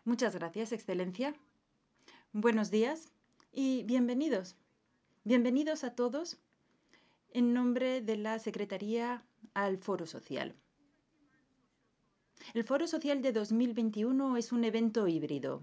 Muchas gracias, Excelencia. Buenos días y bienvenidos. Bienvenidos a todos en nombre de la Secretaría al Foro Social. El Foro Social de 2021 es un evento híbrido.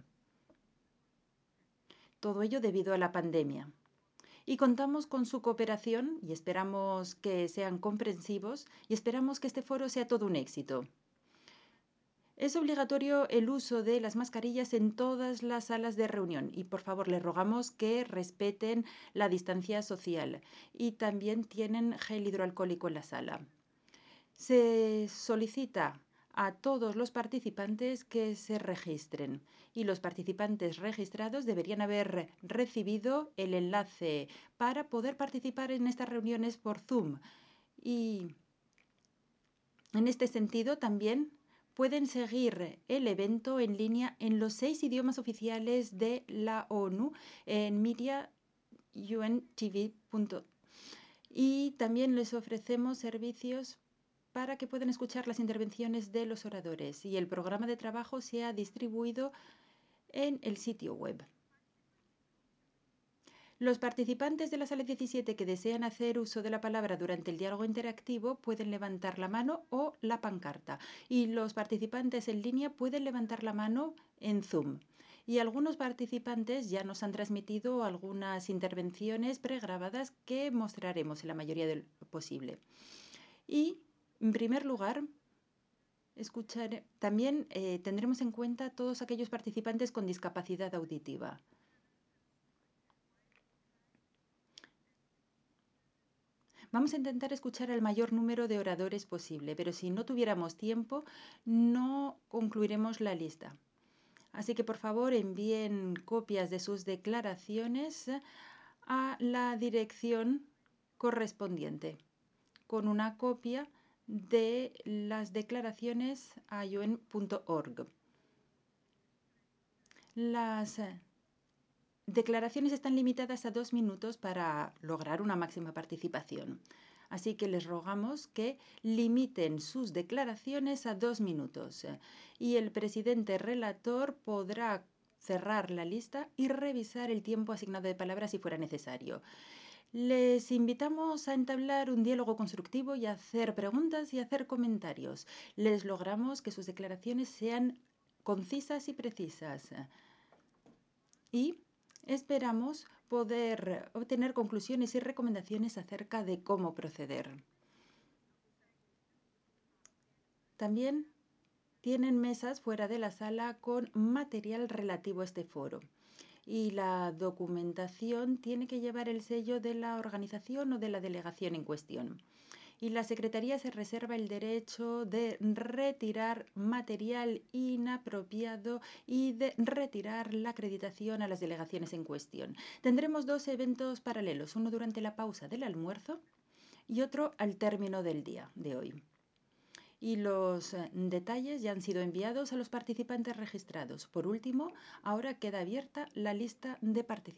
Todo ello debido a la pandemia. Y contamos con su cooperación y esperamos que sean comprensivos y esperamos que este foro sea todo un éxito. Es obligatorio el uso de las mascarillas en todas las salas de reunión y por favor les rogamos que respeten la distancia social y también tienen gel hidroalcohólico en la sala. Se solicita a todos los participantes que se registren y los participantes registrados deberían haber recibido el enlace para poder participar en estas reuniones por Zoom. Y en este sentido también pueden seguir el evento en línea en los 6 idiomas oficiales de la ONU en mediauntv. Y también les ofrecemos servicios para que puedan escuchar las intervenciones de los oradores y el programa de trabajo se ha distribuido en el sitio web. Los participantes de la sala 17 que desean hacer uso de la palabra durante el diálogo interactivo pueden levantar la mano o la pancarta y los participantes en línea pueden levantar la mano en Zoom. Y algunos participantes ya nos han transmitido algunas intervenciones pregrabadas que mostraremos en la mayoría de lo posible. Y, en primer lugar, también tendremos en cuenta a todos aquellos participantes con discapacidad auditiva. Vamos a intentar escuchar al mayor número de oradores posible, pero si no tuviéramos tiempo, no concluiremos la lista. Así que por favor envíen copias de sus declaraciones a la dirección correspondiente, con una copia de las declaraciones a un.org. Las declaraciones están limitadas a 2 minutos para lograr una máxima participación. Así que les rogamos que limiten sus declaraciones a 2 minutos. Y el presidente relator podrá cerrar la lista y revisar el tiempo asignado de palabras si fuera necesario. Les invitamos a entablar un diálogo constructivo y a hacer preguntas y a hacer comentarios. Les logramos que sus declaraciones sean concisas y precisas. Y esperamos poder obtener conclusiones y recomendaciones acerca de cómo proceder. También tienen mesas fuera de la sala con material relativo a este foro. Y la documentación tiene que llevar el sello de la organización o de la delegación en cuestión. Y la Secretaría se reserva el derecho de retirar material inapropiado y de retirar la acreditación a las delegaciones en cuestión. Tendremos 2 eventos paralelos, uno durante la pausa del almuerzo y otro al término del día de hoy. Y los detalles ya han sido enviados a los participantes registrados. Por último, ahora queda abierta la lista de participantes.